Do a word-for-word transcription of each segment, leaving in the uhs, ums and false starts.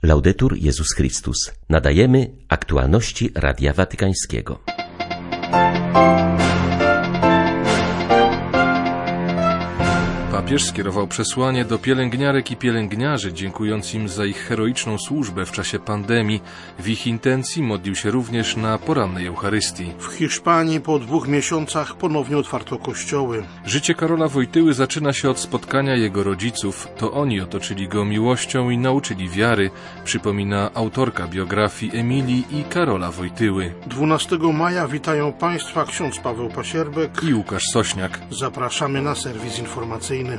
Laudetur Jezus Chrystus. Nadajemy aktualności Radia Watykańskiego. Papież skierował przesłanie do pielęgniarek i pielęgniarzy, dziękując im za ich heroiczną służbę w czasie pandemii. W ich intencji modlił się również na porannej Eucharystii. W Hiszpanii po dwóch miesiącach ponownie otwarto kościoły. Życie Karola Wojtyły zaczyna się od spotkania jego rodziców. To oni otoczyli go miłością i nauczyli wiary, przypomina autorka biografii Emilii i Karola Wojtyły. dwunastego maja witają Państwa ksiądz Paweł Pasierbek I Łukasz Sośniak. Zapraszamy na serwis informacyjny.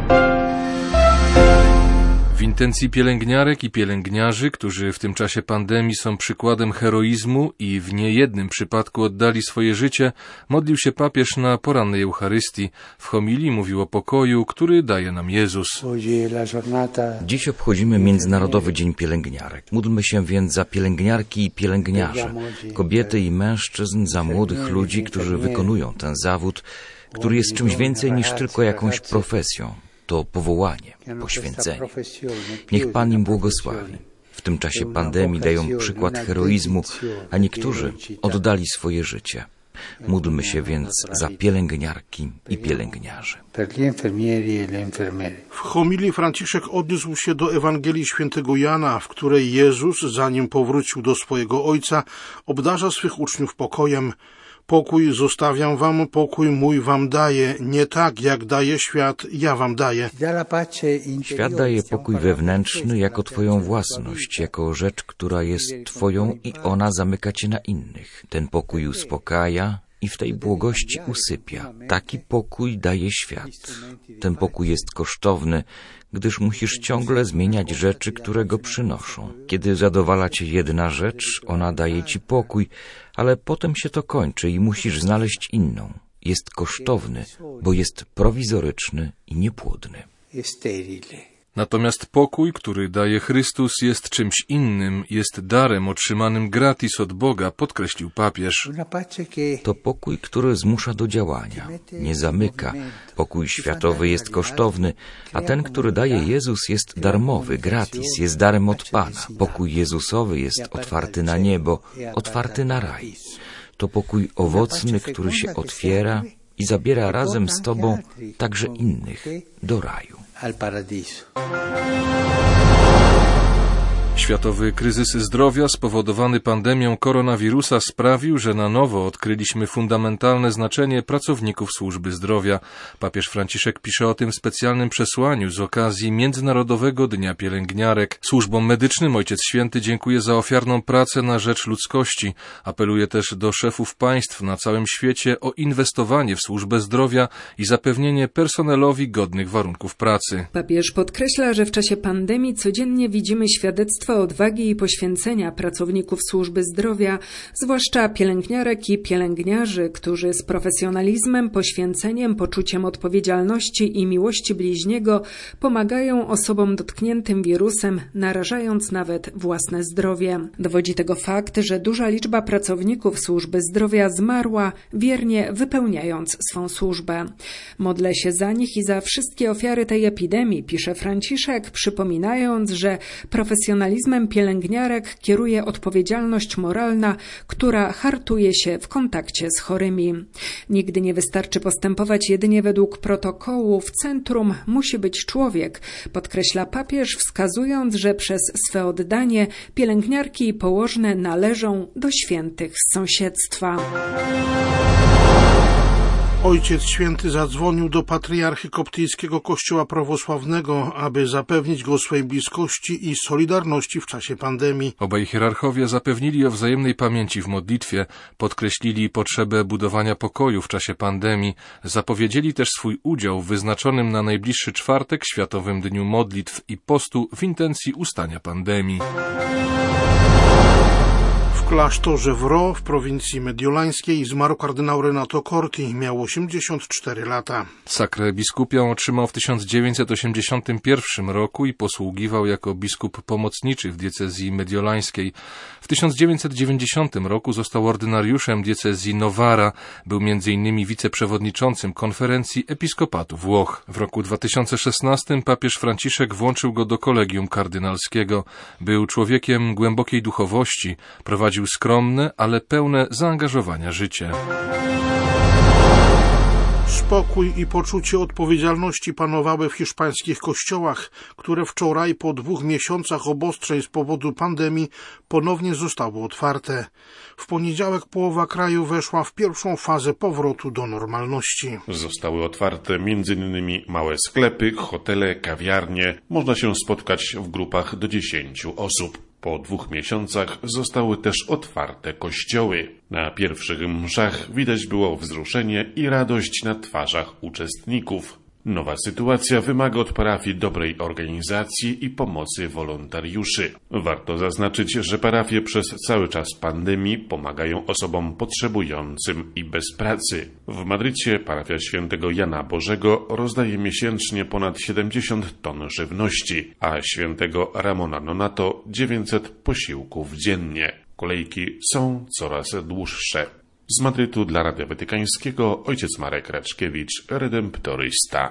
W intencji pielęgniarek i pielęgniarzy, którzy w tym czasie pandemii są przykładem heroizmu i w niejednym przypadku oddali swoje życie, modlił się papież na porannej Eucharystii. W homilii mówił o pokoju, który daje nam Jezus. Dziś obchodzimy Międzynarodowy Dzień Pielęgniarek. Módlmy się więc za pielęgniarki i pielęgniarze, kobiety i mężczyzn, za młodych ludzi, którzy wykonują ten zawód, który jest czymś więcej niż tylko jakąś profesją. To powołanie, poświęcenie. Niech Pan im błogosławi. W tym czasie pandemii dają przykład heroizmu, a niektórzy oddali swoje życie. Módlmy się więc za pielęgniarki i pielęgniarzy. W homilii Franciszek odniósł się do Ewangelii Świętego Jana, w której Jezus, zanim powrócił do swojego Ojca, obdarza swych uczniów pokojem. Pokój zostawiam wam, pokój mój wam daję, nie tak jak daje świat, ja wam daję. Świat daje pokój wewnętrzny jako twoją własność, jako rzecz, która jest twoją i ona zamyka cię na innych. Ten pokój uspokaja i w tej błogości usypia. Taki pokój daje świat. Ten pokój jest kosztowny, gdyż musisz ciągle zmieniać rzeczy, które go przynoszą. Kiedy zadowala cię jedna rzecz, ona daje ci pokój, ale potem się to kończy i musisz znaleźć inną. Jest kosztowny, bo jest prowizoryczny i niepłodny. Natomiast pokój, który daje Chrystus, jest czymś innym, jest darem otrzymanym gratis od Boga, podkreślił papież. To pokój, który zmusza do działania, nie zamyka. Pokój światowy jest kosztowny, a ten, który daje Jezus, jest darmowy, gratis, jest darem od Pana. Pokój Jezusowy jest otwarty na niebo, otwarty na raj. To pokój owocny, który się otwiera i zabiera razem z Tobą także innych do raju. Al paradiso. Światowy kryzys zdrowia spowodowany pandemią koronawirusa sprawił, że na nowo odkryliśmy fundamentalne znaczenie pracowników służby zdrowia. Papież Franciszek pisze o tym w specjalnym przesłaniu z okazji Międzynarodowego Dnia Pielęgniarek. Służbom medycznym Ojciec Święty dziękuje za ofiarną pracę na rzecz ludzkości. Apeluje też do szefów państw na całym świecie o inwestowanie w służbę zdrowia i zapewnienie personelowi godnych warunków pracy. Papież podkreśla, że w czasie pandemii codziennie widzimy świadectwa odwagi i poświęcenia pracowników służby zdrowia, zwłaszcza pielęgniarek i pielęgniarzy, którzy z profesjonalizmem, poświęceniem, poczuciem odpowiedzialności i miłości bliźniego pomagają osobom dotkniętym wirusem, narażając nawet własne zdrowie. Dowodzi tego fakt, że duża liczba pracowników służby zdrowia zmarła, wiernie wypełniając swą służbę. Modlę się za nich i za wszystkie ofiary tej epidemii, pisze Franciszek, przypominając, że profesjonalizm pielęgniarek kieruje odpowiedzialność moralna, która hartuje się w kontakcie z chorymi. Nigdy nie wystarczy postępować jedynie według protokołu. W centrum musi być człowiek, podkreśla papież, wskazując, że przez swe oddanie pielęgniarki i położne należą do świętych z sąsiedztwa. Ojciec Święty zadzwonił do patriarchy koptyjskiego kościoła prawosławnego, aby zapewnić go swej bliskości i solidarności w czasie pandemii. Obaj hierarchowie zapewnili o wzajemnej pamięci w modlitwie, podkreślili potrzebę budowania pokoju w czasie pandemii, zapowiedzieli też swój udział w wyznaczonym na najbliższy czwartek Światowym Dniu Modlitw i Postu w intencji ustania pandemii. W W klasztorze w Ro w prowincji mediolańskiej zmarł kardynał Renato Corti, miał osiemdziesiąt cztery lata. Sakrę biskupią otrzymał w tysiąc dziewięćset osiemdziesiątym pierwszym roku i posługiwał jako biskup pomocniczy w diecezji mediolańskiej. W tysiąc dziewięćset dziewięćdziesiątym roku został ordynariuszem diecezji Novara, był między innymi wiceprzewodniczącym konferencji episkopatu Włoch. W roku dwa tysiące szesnastym papież Franciszek włączył go do kolegium kardynalskiego. Był człowiekiem głębokiej duchowości, prowadził skromne, ale pełne zaangażowania życie. Spokój i poczucie odpowiedzialności panowały w hiszpańskich kościołach, które wczoraj po dwóch miesiącach obostrzeń z powodu pandemii ponownie zostały otwarte. W poniedziałek połowa kraju weszła w pierwszą fazę powrotu do normalności. Zostały otwarte między innymi małe sklepy, hotele, kawiarnie. Można się spotkać w grupach do dziesięciu osób. Po dwóch miesiącach zostały też otwarte kościoły. Na pierwszych mszach widać było wzruszenie i radość na twarzach uczestników. Nowa sytuacja wymaga od parafii dobrej organizacji i pomocy wolontariuszy. Warto zaznaczyć, że parafie przez cały czas pandemii pomagają osobom potrzebującym i bez pracy. W Madrycie parafia świętego Jana Bożego rozdaje miesięcznie ponad siedemdziesiąt ton żywności, a świętego Ramona Nonato dziewięćset posiłków dziennie. Kolejki są coraz dłuższe. Z Madrytu dla Radia Watykańskiego ojciec Marek Raczkiewicz, redemptorysta.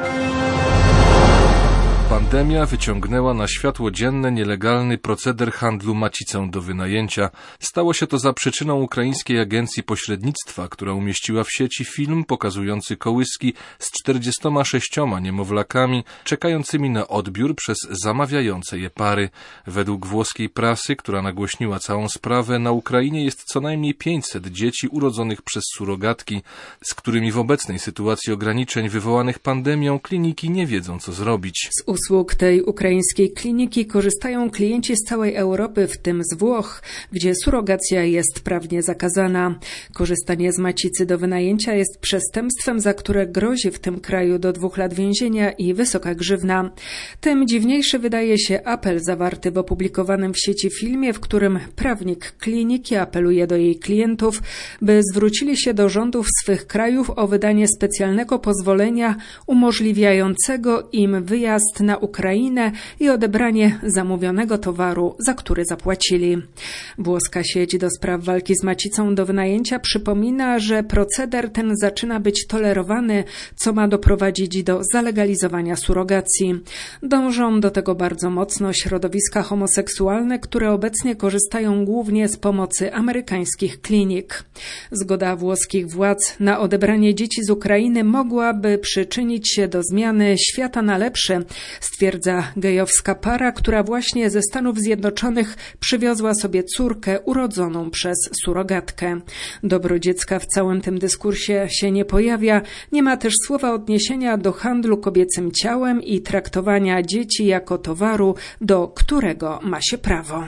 Pandemia wyciągnęła na światło dzienne nielegalny proceder handlu macicą do wynajęcia. Stało się to za przyczyną ukraińskiej agencji pośrednictwa, która umieściła w sieci film pokazujący kołyski z czterdziestoma sześcioma niemowlakami czekającymi na odbiór przez zamawiające je pary. Według włoskiej prasy, która nagłośniła całą sprawę, na Ukrainie jest co najmniej pięćset dzieci urodzonych przez surogatki, z którymi w obecnej sytuacji ograniczeń wywołanych pandemią kliniki nie wiedzą, co zrobić. Z usług tej ukraińskiej kliniki korzystają klienci z całej Europy, w tym z Włoch, gdzie surogacja jest prawnie zakazana. Korzystanie z macicy do wynajęcia jest przestępstwem, za które grozi w tym kraju do dwóch lat więzienia i wysoka grzywna. Tym dziwniejszy wydaje się apel zawarty w opublikowanym w sieci filmie, w którym prawnik kliniki apeluje do jej klientów, by zwrócili się do rządów swych krajów o wydanie specjalnego pozwolenia umożliwiającego im wyjazd na Ukrainę i odebranie zamówionego towaru, za który zapłacili. Włoska sieć do spraw walki z macicą do wynajęcia przypomina, że proceder ten zaczyna być tolerowany, co ma doprowadzić do zalegalizowania surogacji. Dążą do tego bardzo mocno środowiska homoseksualne, które obecnie korzystają głównie z pomocy amerykańskich klinik. Zgoda włoskich władz na odebranie dzieci z Ukrainy mogłaby przyczynić się do zmiany świata na lepsze, stwierdza gejowska para, która właśnie ze Stanów Zjednoczonych przywiozła sobie córkę urodzoną przez surogatkę. Dobro dziecka w całym tym dyskursie się nie pojawia, nie ma też słowa odniesienia do handlu kobiecym ciałem i traktowania dzieci jako towaru, do którego ma się prawo.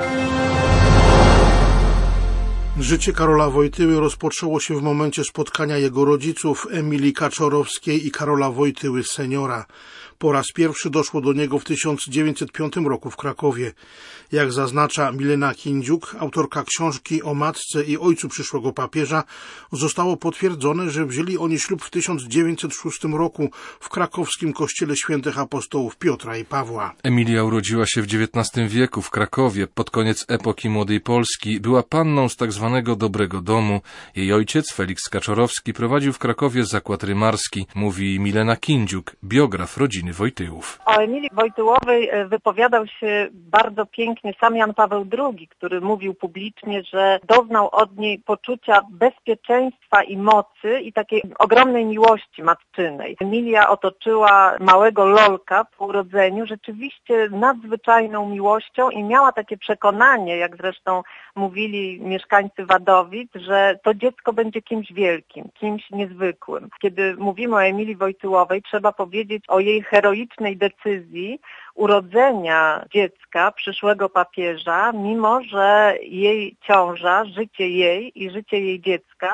Życie Karola Wojtyły rozpoczęło się w momencie spotkania jego rodziców Emilii Kaczorowskiej i Karola Wojtyły seniora. Po raz pierwszy doszło do niego w tysiąc dziewięćset piątym roku w Krakowie. Jak zaznacza Milena Kindziuk, autorka książki o matce i ojcu przyszłego papieża, zostało potwierdzone, że wzięli oni ślub w tysiąc dziewięćset szóstym roku w krakowskim kościele świętych apostołów Piotra i Pawła. Emilia urodziła się w dziewiętnastym wieku w Krakowie. Pod koniec epoki Młodej Polski była panną z tak zwanego Dobrego Domu. Jej ojciec, Feliks Kaczorowski, prowadził w Krakowie zakład rymarski, mówi Milena Kindziuk, biograf rodziny Wojtyłów. O Emilii Wojtyłowej wypowiadał się bardzo pięknie sam Jan Paweł drugi, który mówił publicznie, że doznał od niej poczucia bezpieczeństwa i mocy i takiej ogromnej miłości matczynej. Emilia otoczyła małego Lolka po urodzeniu rzeczywiście nadzwyczajną miłością i miała takie przekonanie, jak zresztą mówili mieszkańcy Wadowic, że to dziecko będzie kimś wielkim, kimś niezwykłym. Kiedy mówimy o Emilii Wojtyłowej, trzeba powiedzieć o jej heroicznej decyzji urodzenia dziecka, przyszłego papieża, mimo że jej ciąża, życie jej i życie jej dziecka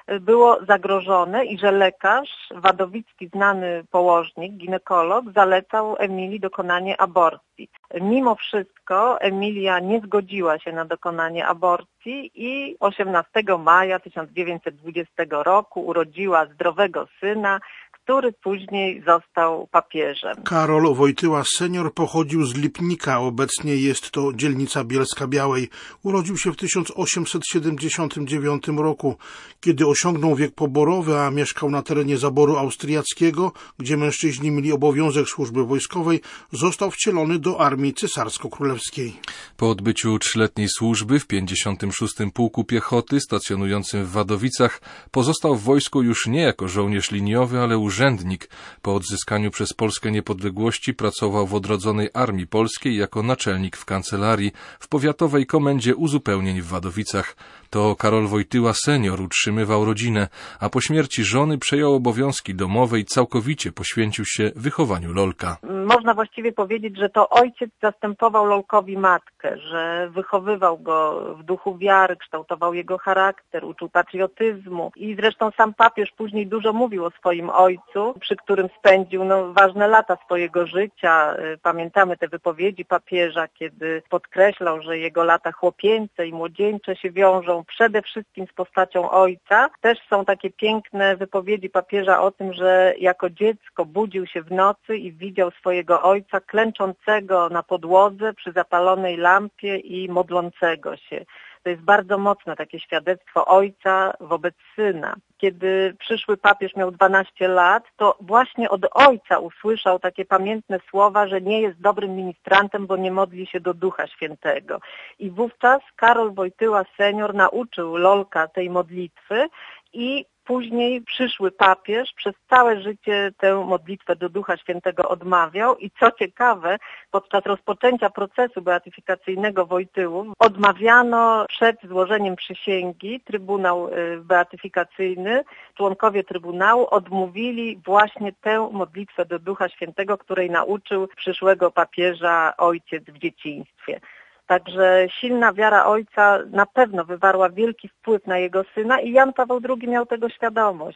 było zagrożone i że lekarz wadowicki, znany położnik, ginekolog, zalecał Emilii dokonanie aborcji. Mimo wszystko Emilia nie zgodziła się na dokonanie aborcji i osiemnastego maja tysiąc dziewięćset dwudziestego roku urodziła zdrowego syna, który później został papieżem. Karol Wojtyła senior pochodził z Lipnika, obecnie jest to dzielnica Bielska-Białej. Urodził się w tysiąc osiemset siedemdziesiątym dziewiątym roku. Kiedy osiągnął wiek poborowy, a mieszkał na terenie zaboru austriackiego, gdzie mężczyźni mieli obowiązek służby wojskowej, został wcielony do armii cesarsko-królewskiej. Po odbyciu trzyletniej służby w pięćdziesiątym szóstym Pułku Piechoty stacjonującym w Wadowicach pozostał w wojsku już nie jako żołnierz liniowy, ale urzędnik. Po odzyskaniu przez Polskę niepodległości pracował w odrodzonej Armii Polskiej jako naczelnik w kancelarii w powiatowej komendzie uzupełnień w Wadowicach. To Karol Wojtyła senior utrzymywał rodzinę, a po śmierci żony przejął obowiązki domowe i całkowicie poświęcił się wychowaniu Lolka. Można właściwie powiedzieć, że to ojciec zastępował Lolkowi matkę, że wychowywał go w duchu wiary, kształtował jego charakter, uczył patriotyzmu i zresztą sam papież później dużo mówił o swoim ojcu, przy którym spędził no, ważne lata swojego życia. Pamiętamy te wypowiedzi papieża, kiedy podkreślał, że jego lata chłopięce i młodzieńcze się wiążą przede wszystkim z postacią ojca. Też są takie piękne wypowiedzi papieża o tym, że jako dziecko budził się w nocy i widział swojego ojca klęczącego na podłodze przy zapalonej lampie i modlącego się. To jest bardzo mocne takie świadectwo ojca wobec syna. Kiedy przyszły papież miał dwanaście lat, to właśnie od ojca usłyszał takie pamiętne słowa, że nie jest dobrym ministrantem, bo nie modli się do Ducha Świętego. I wówczas Karol Wojtyła senior nauczył Lolka tej modlitwy i później przyszły papież przez całe życie tę modlitwę do Ducha Świętego odmawiał i co ciekawe, podczas rozpoczęcia procesu beatyfikacyjnego Wojtyłów odmawiano przed złożeniem przysięgi. Trybunał beatyfikacyjny, członkowie Trybunału odmówili właśnie tę modlitwę do Ducha Świętego, której nauczył przyszłego papieża ojciec w dzieciństwie. Także silna wiara ojca na pewno wywarła wielki wpływ na jego syna i Jan Paweł drugi miał tego świadomość.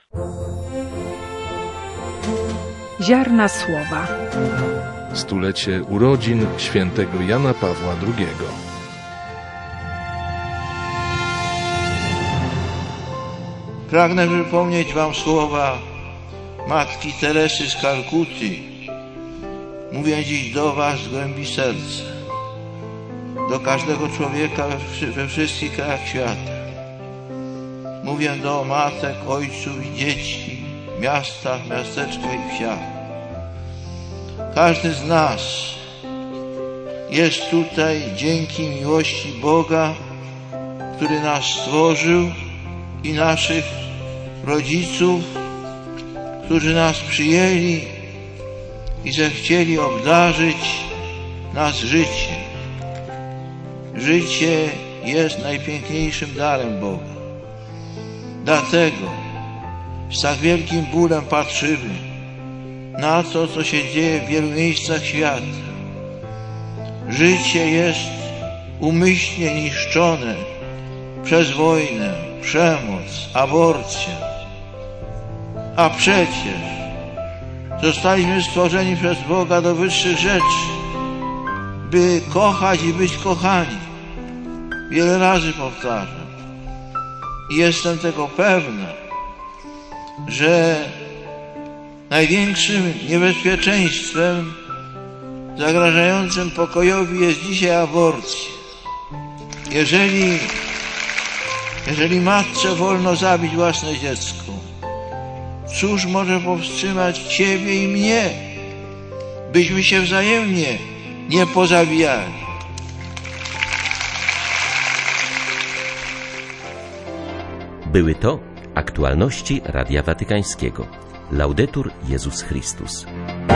Ziarna słowa. Stulecie urodzin świętego Jana Pawła drugiego. Pragnę przypomnieć wam słowa matki Teresy z Kalkuty. Mówię dziś do was z głębi serca. Do każdego człowieka we, we wszystkich krajach świata. Mówię do matek, ojców i dzieci w miastach, miasteczkach i wsiach. Każdy z nas jest tutaj dzięki miłości Boga, który nas stworzył i naszych rodziców, którzy nas przyjęli i zechcieli obdarzyć nas życiem. Życie jest najpiękniejszym darem Boga. Dlatego z tak wielkim bólem patrzymy na to, co się dzieje w wielu miejscach świata. Życie jest umyślnie niszczone przez wojnę, przemoc, aborcję. A przecież zostaliśmy stworzeni przez Boga do wyższych rzeczy, by kochać i być kochani. Wiele razy powtarzam. I jestem tego pewny, że największym niebezpieczeństwem zagrażającym pokojowi jest dzisiaj aborcja. Jeżeli, jeżeli matce wolno zabić własne dziecko, cóż może powstrzymać ciebie i mnie, byśmy się wzajemnie nie pozabijali. Były to aktualności Radia Watykańskiego. Laudetur Jezus Chrystus.